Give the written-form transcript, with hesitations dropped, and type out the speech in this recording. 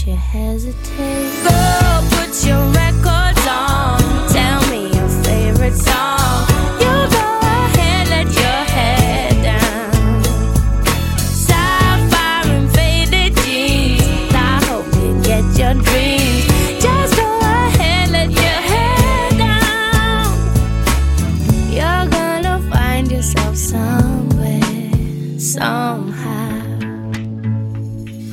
you hesitate. Go put your records on. Tell me your favorite song. You go ahead, let your head down. Sapphire and faded jeans. I hope you get your dreams. Just go ahead, let your head down. You're gonna find yourself somewhere, somehow.